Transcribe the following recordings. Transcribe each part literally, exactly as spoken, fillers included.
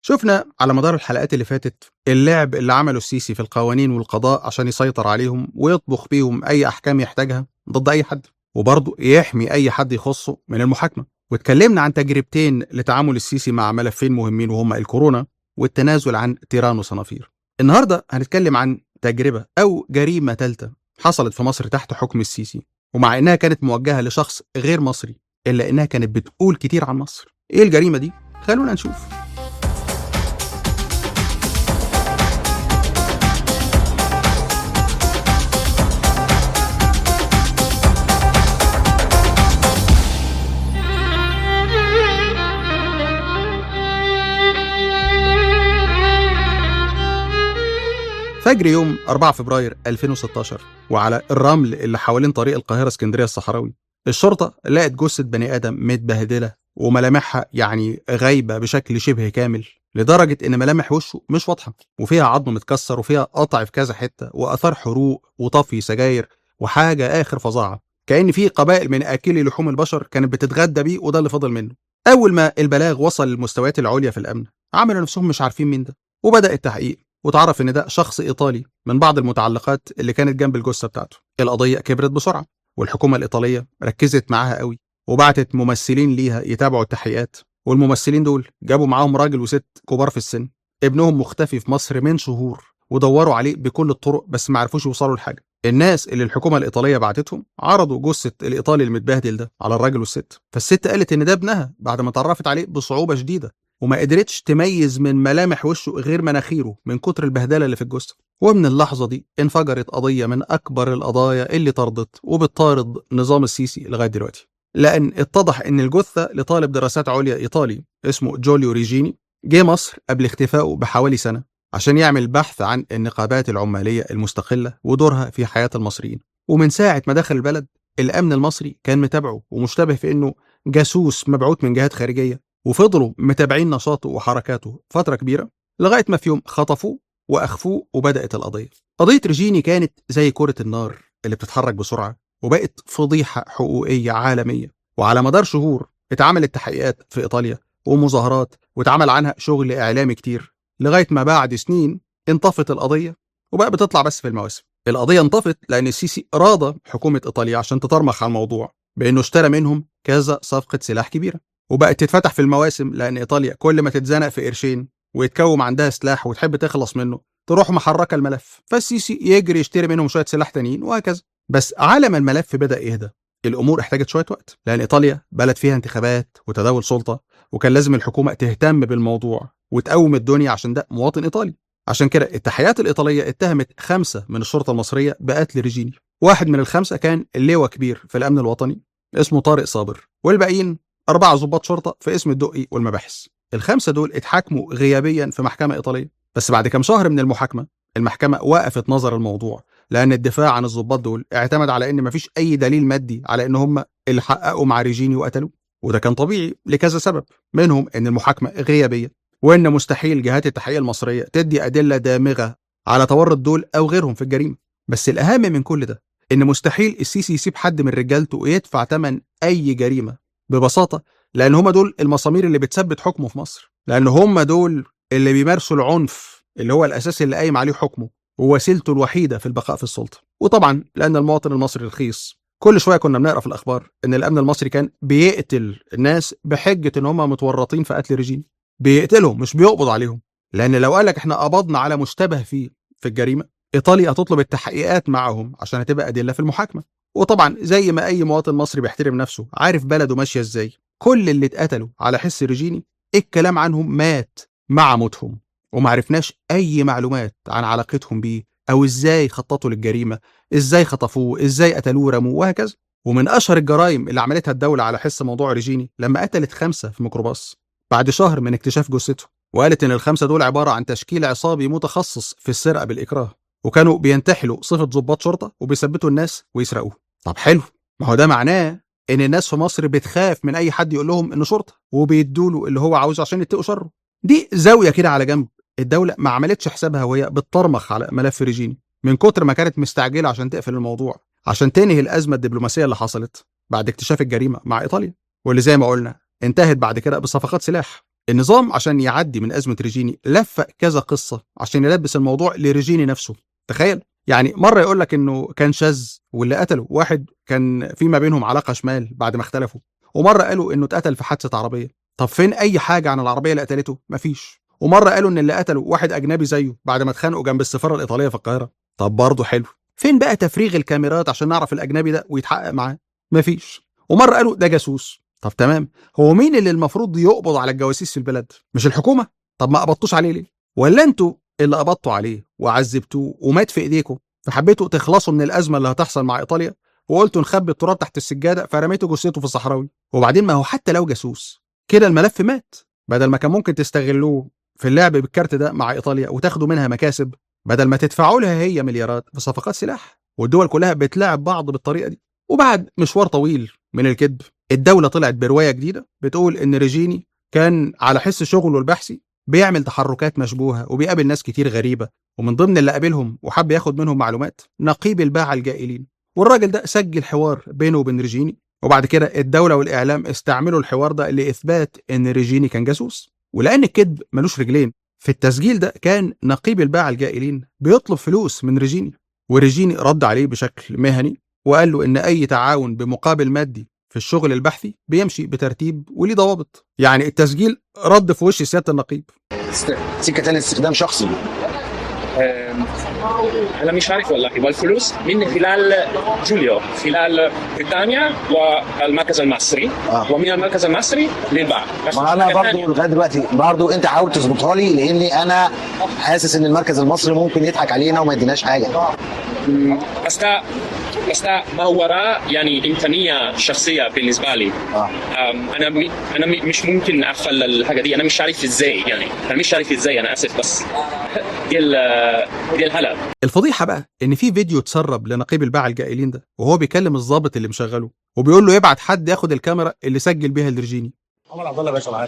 شفنا على مدار الحلقات اللي فاتت اللعب اللي عمله السيسي في القوانين والقضاء عشان يسيطر عليهم ويطبخ بيهم أي أحكام يحتاجها ضد أي حد، وبرضه يحمي أي حد يخصه من المحاكمة. واتكلمنا عن تجربتين لتعامل السيسي مع ملفين مهمين وهما الكورونا والتنازل عن تيران وصنافير. النهاردة هنتكلم عن تجربة أو جريمة ثالثة حصلت في مصر تحت حكم السيسي، ومع إنها كانت موجهة لشخص غير مصري إلا إنها كانت بتقول كتير عن مصر. إيه الجريمة دي؟ خلونا نشوف. فجر يوم أربعة فبراير ألفين وستاشر وعلى الرمل اللي حوالين طريق القاهرة اسكندرية الصحراوي، الشرطة لقت جثة بني آدم متبهدلة وملامحها يعني غايبة بشكل شبه كامل، لدرجة إن ملامح وشه مش واضحة، وفيها عظم متكسر وفيها قطع في كذا حتة وآثار حروق وطفي سجاير وحاجة آخر فظاعة، كأن في قبائل من آكلي لحوم البشر كانت بتتغدى بيه وده اللي فضل منه. أول ما البلاغ وصل للمستويات العليا في الأمن عملوا نفسهم مش عارفين مين ده، وبدأ التحقيق وتعرف ان ده شخص ايطالي من بعض المتعلقات اللي كانت جنب الجثه بتاعته. القضيه كبرت بسرعه والحكومه الايطاليه ركزت معاها قوي وبعتت ممثلين ليها يتابعوا التحقيقات، والممثلين دول جابوا معاهم راجل وست كبار في السن ابنهم مختفي في مصر من شهور، ودوروا عليه بكل الطرق بس ما عرفوش يوصلوا لحاجه. الناس اللي الحكومه الايطاليه بعتتهم عرضوا جثه الايطالي المتبهدل ده على الراجل والست، فالست قالت ان ده ابنها بعد ما اتعرفت عليه بصعوبه شديده وما قدرتش تميز من ملامح وشه غير مناخيره من كتر البهدله اللي في الجثه. ومن اللحظه دي انفجرت قضيه من اكبر القضايا اللي طردت وبتطارد نظام السيسي لغايه دلوقتي، لان اتضح ان الجثه لطالب دراسات عليا ايطالي اسمه جوليو ريجيني جه مصر قبل اختفائه بحوالي سنه عشان يعمل بحث عن النقابات العماليه المستقله ودورها في حياه المصريين. ومن ساعه ما دخل البلد الامن المصري كان متابعه ومشتبه في انه جاسوس مبعوث من جهات خارجيه، وفضلوا متابعين نشاطه وحركاته فترة كبيرة لغاية ما في يوم خطفوه وأخفوه وبدأت القضية. قضية ريجيني كانت زي كرة النار اللي بتتحرك بسرعة وبقت فضيحة حقوقية عالمية، وعلى مدار شهور اتعملت تحقيقات في إيطاليا ومظاهرات واتعمل عنها شغل إعلامي كتير لغاية ما بعد سنين انطفت القضية وبقى بتطلع بس في المواسم. القضية انطفت لأن السيسي راضى حكومة إيطاليا عشان تطرمخ على الموضوع بأنه اشترى منهم كذا صفقة سلاح كبيرة، وبقت تتفتح في المواسم لأن إيطاليا كل ما تتزنق في قرشين ويتكوم عندها سلاح وتحب تخلص منه تروح محركة الملف، فالسيسي يجري يشتري منهم شوية سلاح تانيين وهكذا. بس على ما الملف بدأ يهدى الأمور احتاجت شوية وقت، لأن إيطاليا بلد فيها انتخابات وتداول سلطة وكان لازم الحكومة تهتم بالموضوع وتقوم الدنيا عشان ده مواطن إيطالي. عشان كده التحقيقات الإيطالية اتهمت خمسة من الشرطة المصرية بقتل ريجيني. واحد من الخمسة كان اللواء كبير في الأمن الوطني اسمه طارق صابر، والباقيين أربعة ضباط شرطة في اسم الدقي والمباحث. الخمسة دول اتحاكموا غيابيا في محكمة إيطالية، بس بعد كام شهر من المحاكمة المحكمة وقفت نظر الموضوع لأن الدفاع عن الضباط دول اعتمد على إن مفيش أي دليل مادي على إن هم اللي حققوا مع ريجيني وقتلوه، وده كان طبيعي لكذا سبب، منهم إن المحاكمة غيابية وإن مستحيل جهات التحقيق المصرية تدي أدلة دامغة على تورط دول أو غيرهم في الجريمة. بس الأهم من كل ده إن مستحيل السيسي يسيب حد من رجالته ويدفع ثمن أي جريمة، ببساطة لأن هم دول المسامير اللي بتثبت حكمه في مصر، لأن هم دول اللي بيمارسوا العنف اللي هو الأساس اللي قايم عليه حكمه ووسيلته الوحيدة في البقاء في السلطة. وطبعا لأن المواطن المصري رخيص، كل شوية كنا بنقرأ في الأخبار إن الأمن المصري كان بيقتل الناس بحجة إن هم متورطين في قتل ريجيني، بيقتلهم مش بيقبض عليهم، لأن لو قالك إحنا قبضنا على مشتبه فيه في الجريمة إيطاليا هتطلب التحقيقات معهم عشان هتبقى أدلة في المحاكمة. وطبعا زي ما أي مواطن مصري بيحترم نفسه عارف بلده ماشية إزاي، كل اللي اتقتلوا على حس ريجيني الكلام عنهم مات مع موتهم، ومعرفناش أي معلومات عن علاقتهم بيه أو إزاي خططوا للجريمة، إزاي خطفوه، إزاي قتلوه رموه وهكذا. ومن أشهر الجرائم اللي عملتها الدولة على حس موضوع ريجيني لما قتلت خمسة في ميكروباص بعد شهر من اكتشاف جثته، وقالت إن الخمسة دول عبارة عن تشكيل عصابي متخصص في السرقة بالإكراه، وكانوا بينتحلوا صفة ضباط شرطة وبيثبتوا الناس ويسرقوه. طب حلو، ما هو ده معناه ان الناس في مصر بتخاف من اي حد يقول لهم انه شرطه وبيدوله اللي هو عاوزه عشان يتقوا شره. دي زاويه كده على جنب الدوله ما عملتش حسابها وهي بتطرمخ على ملف ريجيني من كتر ما كانت مستعجله عشان تقفل الموضوع عشان تنهي الازمه الدبلوماسيه اللي حصلت بعد اكتشاف الجريمه مع ايطاليا، واللي زي ما قلنا انتهت بعد كده بصفقات سلاح. النظام عشان يعدي من أزمة ريجيني لف كذا قصة عشان يلبس الموضوع لريجيني نفسه. تخيل يعني مرة يقول لك إنه كان شاذ واللي قتله واحد كان في ما بينهم علاقة شمال بعد ما اختلفوا، ومرة قالوا إنه اتقتل في حادثة عربية. طب فين أي حاجة عن العربية اللي قتلته؟ مفيش. ومرة قالوا إن اللي قتله واحد أجنبي زيه بعد ما اتخانقوا جنب السفارة الإيطالية في القاهرة. طب برضه حلو، فين بقى تفريغ الكاميرات عشان نعرف الأجنبي ده ويتحقق معاه؟ مفيش. ومرة قالوا ده جاسوس. طب تمام، هو مين اللي المفروض يقبض على الجواسيس في البلد؟ مش الحكومة؟ طب ما قبضتوش عليه ليه؟ ولا انتوا اللي قبضتوا عليه وعذبتوه ومات في ايديكم فحبيتوا تخلصوا من الازمه اللي هتحصل مع ايطاليا وقلتوا نخبي التراب تحت السجاده فرميتوا جثته في الصحراوي؟ وبعدين ما هو حتى لو جاسوس كده الملف مات، بدل ما كان ممكن تستغلوه في اللعب بالكارت ده مع ايطاليا وتاخدوا منها مكاسب بدل ما تدفعوا لها هي مليارات في صفقات سلاح. والدول كلها بتلاعب بعض بالطريقه دي. وبعد مشوار طويل من الكذب الدوله طلعت بروايه جديده بتقول ان ريجيني كان على حس شغله البحثي بيعمل تحركات مشبوهه وبيقابل ناس كتير غريبه، ومن ضمن اللي قابلهم وحب ياخد منهم معلومات نقيب الباعة الجائلين. والراجل ده سجل حوار بينه وبين ريجيني، وبعد كده الدوله والاعلام استعملوا الحوار ده لاثبات ان ريجيني كان جاسوس. ولان الكذب ملوش رجلين، في التسجيل ده كان نقيب الباعة الجائلين بيطلب فلوس من ريجيني، وريجيني رد عليه بشكل مهني وقال له ان اي تعاون بمقابل مادي في الشغل البحثي بيمشي بترتيب وليه ضوابط. يعني التسجيل رد في وش سياده النقيب. سكه تاني استخدام شخصي. أنا مش عارف والله. والفلوس من خلال جوليو خلال بريطانيا والمركز المصري آه. ومن المركز المصري للبعض. ما انا برضو لغايه دلوقتي برضو انت حاول تظبطها لي لاني انا حاسس ان المركز المصري ممكن يضحك علينا وما يديناش حاجه. بس ده بس ده ما وراء يعني إمكانية شخصية بالنسبة لي. آه. أنا م... أنا م... مش ممكن أقفل الحاجة دي. أنا مش عارف إزاي يعني أنا مش عارف إزاي أنا آسف بس دي ال... دي الحلقة. الفضيحة بقى إن في فيديو اتسرب لنقيب الباعة الجائلين ده وهو بيكلم الضابط اللي مشغله وبيقول له يبعت حد ياخد الكاميرا اللي سجل بيها الريجيني. عمر عبد الله باشا معاك.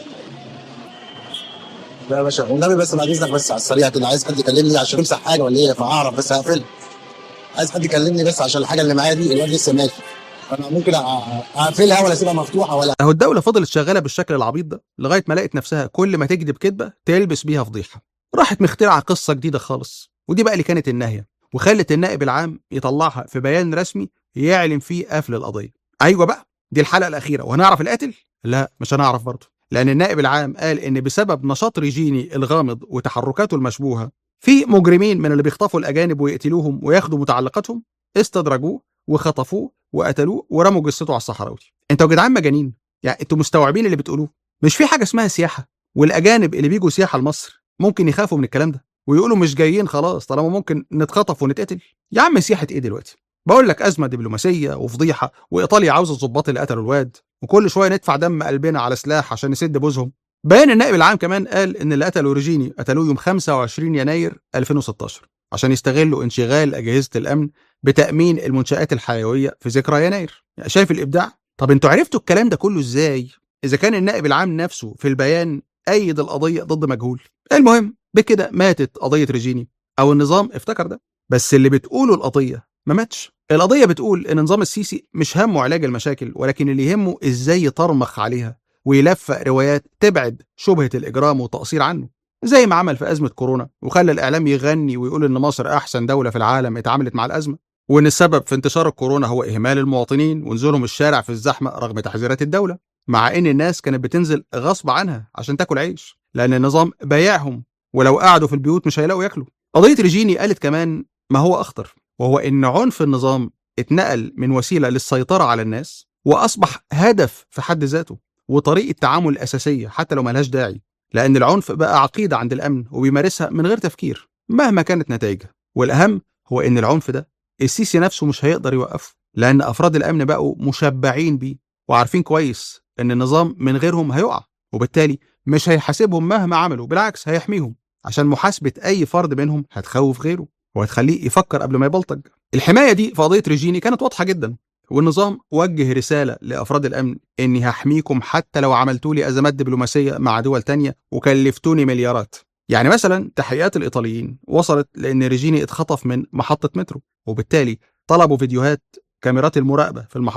لا يا باشا والنبي بس بعد إذنك بس على السريع كده عايز حد يكلمني عشان امسح حاجة ولا إيه فأعرف بس هقفل. عايز حد يكلمني بس عشان الحاجه اللي معايا دي الواد لسه ماشي انا ممكن اقفلها ولا اسيبها مفتوحه ولا. اهو الدوله فضلت شغاله بالشكل العبيط ده لغايه ما لقت نفسها كل ما تكذب كذبه تلبس بيها فضيحه. راحت مخترعه قصه جديده خالص ودي بقى اللي كانت الناهيه، وخلت النائب العام يطلعها في بيان رسمي يعلن فيه قفل القضيه. ايوه بقى دي الحلقه الاخيره وهنعرف القاتل؟ لا مش هنعرف برضه، لان النائب العام قال ان بسبب نشاط ريجيني الغامض وتحركاته المشبوهه في مجرمين من اللي بيخطفوا الاجانب ويقتلوهم وياخدوا متعلقاتهم استدرجوه وخطفوه وقتلوه ورموا جثته على الصحراوي. انتوا يا جدعان مجانين؟ يعني انتوا مستوعبين اللي بتقولوه؟ مش في حاجه اسمها سياحه؟ والاجانب اللي بيجوا سياحه لمصر ممكن يخافوا من الكلام ده ويقولوا مش جايين خلاص طالما ممكن نتخطف ونتقتل؟ يا عم سياحه ايه دلوقتي؟ بقول لك ازمه دبلوماسيه وفضيحه وايطاليا عاوزه الضباط اللي قتلوا الواد وكل شويه ندفع دم قلبنا على سلاح عشان نسد بوزهم. بيان النائب العام كمان قال ان اللي قتلوا ريجيني قتلوه يوم خمسة وعشرين يناير ألفين وستاشر عشان يستغلوا انشغال اجهزه الامن بتامين المنشات الحيويه في ذكرى يناير. يعني شايف الابداع؟ طب انتوا عرفتوا الكلام ده كله ازاي اذا كان النائب العام نفسه في البيان ايد القضيه ضد مجهول؟ المهم بكده ماتت قضيه ريجيني او النظام افتكر ده. بس اللي بتقوله القضيه ما ماتش. القضيه بتقول ان نظام السيسي مش همه علاج المشاكل ولكن اللي يهمه ازاي يطرمخ عليها ويلفق روايات تبعد شبهه الاجرام والتقصير عنه، زي ما عمل في ازمه كورونا وخلى الاعلام يغني ويقول ان مصر احسن دوله في العالم اتعاملت مع الازمه، وان السبب في انتشار الكورونا هو اهمال المواطنين ونزولهم الشارع في الزحمه رغم تحذيرات الدوله، مع ان الناس كانت بتنزل غصب عنها عشان تاكل عيش لان النظام بايعهم ولو قعدوا في البيوت مش هيلاقوا ياكلوا. قضيه ريجيني قالت كمان ما هو اخطر وهو ان عنف النظام اتنقل من وسيله للسيطره على الناس واصبح هدف في حد ذاته وطريقه تعامل الاساسيه حتى لو ملهاش داعي، لان العنف بقى عقيده عند الامن وبيمارسها من غير تفكير مهما كانت نتائجها. والاهم هو ان العنف ده السيسي نفسه مش هيقدر يوقفه لان افراد الامن بقوا مشبعين بيه وعارفين كويس ان النظام من غيرهم هيقع، وبالتالي مش هيحاسبهم مهما عملوا، بالعكس هيحميهم عشان محاسبه اي فرد منهم هتخوف غيره وهتخليه يفكر قبل ما يبلطج. الحمايه دي في قضيه ريجيني كانت واضحه جدا، والنظام وجه رساله لافراد الامن اني هحميكم حتى لو عملتوا لي ازمات دبلوماسيه مع دول تانية وكلفتوني مليارات. يعني مثلا تحقيقات الايطاليين وصلت لان ريجيني اتخطف من محطه مترو وبالتالي طلبوا فيديوهات كاميرات المراقبه في المحطه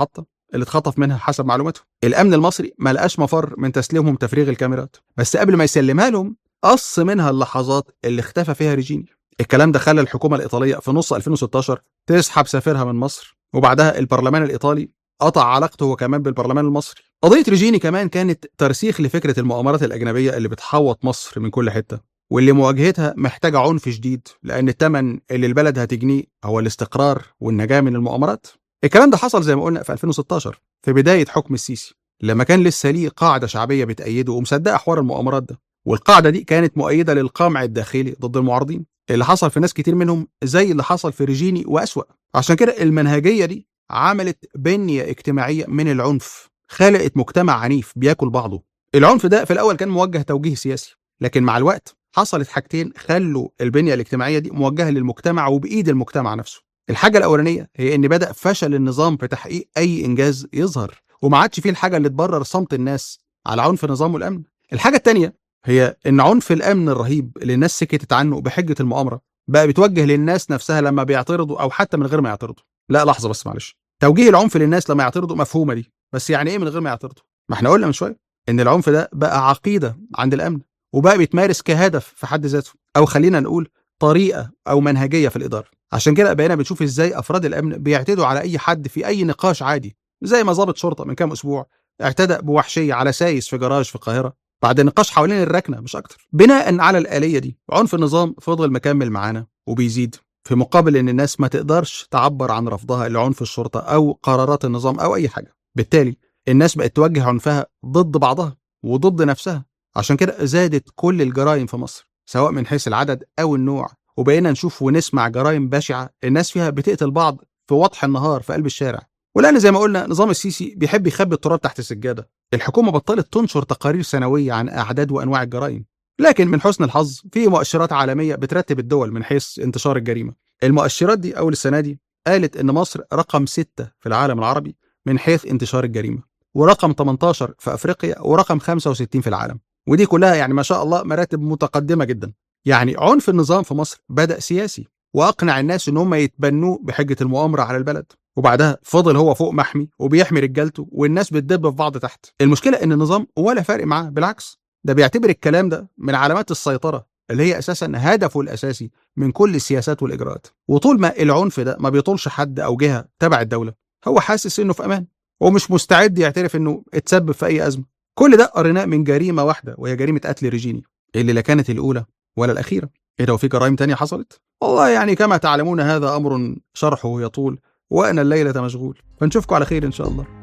اللي اتخطف منها حسب معلوماتهم. الامن المصري ما لقاش مفر من تسليمهم تفريغ الكاميرات، بس قبل ما يسلمها لهم قص منها اللحظات اللي اختفى فيها ريجيني. الكلام ده خلى الحكومه الايطاليه في نص ألفين وستاشر تسحب سفيرها من مصر، وبعدها البرلمان الايطالي قطع علاقته هو كمان بالبرلمان المصري. قضيه ريجيني كمان كانت ترسيخ لفكره المؤامرات الاجنبيه اللي بتحوط مصر من كل حته، واللي مواجهتها محتاجه عنف شديد، لان الثمن اللي البلد هتجنيه هو الاستقرار والنجاه من المؤامرات. الكلام ده حصل زي ما قلنا في ألفين وستاشر في بدايه حكم السيسي، لما كان لسه ليه قاعده شعبيه بتأيده ومصدقه حوار المؤامرات ده، والقاعده دي كانت مؤيده للقمع الداخلي ضد المعارضين اللي حصل في ناس كتير منهم زي اللي حصل في ريجيني وأسوأ. عشان كده المنهجيه دي عملت بنيه اجتماعيه من العنف، خلقت مجتمع عنيف بياكل بعضه. العنف ده في الاول كان موجه توجيه سياسي، لكن مع الوقت حصلت حاجتين خلوا البنيه الاجتماعيه دي موجهه للمجتمع وبايد المجتمع نفسه. الحاجه الاولانيه هي ان بدا فشل النظام في تحقيق اي انجاز يظهر، وما عادش فيه الحاجه اللي تبرر صمت الناس على عنف النظام والامن. الحاجه الثانيه هي ان عنف الامن الرهيب اللي الناس سكتت عنه بحجه المؤامره بقى بيتوجه للناس نفسها لما بيعترضوا او حتى من غير ما يعترضوا. لا لحظه بس معلش، توجيه العنف للناس لما يعترضوا مفهومه دي، بس يعني ايه من غير ما يعترضوا؟ ما احنا قلنا من شويه ان العنف ده بقى عقيده عند الامن، وبقى بيتمارس كهدف في حد ذاته، او خلينا نقول طريقه او منهجيه في الاداره. عشان كده بقينا بنشوف ازاي افراد الامن بيعتدوا على اي حد في اي نقاش عادي، زي ما ضابط شرطه من كام اسبوع اعتدى بوحشيه على سايس في جراج في القاهره بعد نقاش حوالين الركنه مش اكتر. بناء على الآلية دي عنف النظام فضل مكمل معانا وبيزيد، في مقابل ان الناس ما تقدرش تعبر عن رفضها لعنف الشرطه او قرارات النظام او اي حاجه. بالتالي الناس بقت توجه عنفها ضد بعضها وضد نفسها. عشان كده زادت كل الجرائم في مصر سواء من حيث العدد او النوع، وبقينا نشوف ونسمع جرائم بشعه الناس فيها بتقتل بعض في وضح النهار في قلب الشارع. ولان زي ما قلنا نظام السيسي بيحب يخبي التراب تحت السجاده، الحكومه بطلت تنشر تقارير سنويه عن اعداد وانواع الجرائم. لكن من حسن الحظ في مؤشرات عالميه بترتب الدول من حيث انتشار الجريمه. المؤشرات دي اول السنه دي قالت ان مصر رقم ستة في العالم العربي من حيث انتشار الجريمه، ورقم تمنتاشر في افريقيا، ورقم خمسة وستين في العالم. ودي كلها يعني ما شاء الله مراتب متقدمه جدا. يعني عنف النظام في مصر بدأ سياسي واقنع الناس ان هم يتبنوه بحجه المؤامره على البلد، وبعدها فضل هو فوق محمي وبيحمي رجالته والناس بتدب في بعض تحت. المشكله ان النظام ولا فارق معاه، بالعكس ده بيعتبر الكلام ده من علامات السيطره اللي هي اساسا هدفه الاساسي من كل السياسات والاجراءات. وطول ما العنف ده ما بيطولش حد او جهه تبع الدوله هو حاسس انه في امان ومش مستعد يعترف انه اتسبب في اي ازمه. كل ده قريناه من جريمه واحده وهي جريمه قتل ريجيني اللي لا كانت الاولى ولا الاخيره. ايه ده وفي جرائم تانية حصلت؟ والله يعني كما تعلمون هذا امر شرحه يطول وانا الليله مشغول، فنشوفكم على خير ان شاء الله.